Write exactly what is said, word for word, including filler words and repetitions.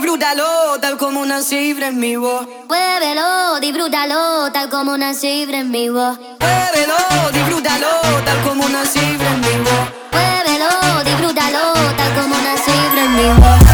disfrútalo, tal como una cifra en mi voz. Muévelo, disfrútalo, tal como una cifra en mi voz. Muévelo, disfrútalo, tal como una cifra en mi voz. Muévelo, disfrútalo, tal como una cifra en mi voz.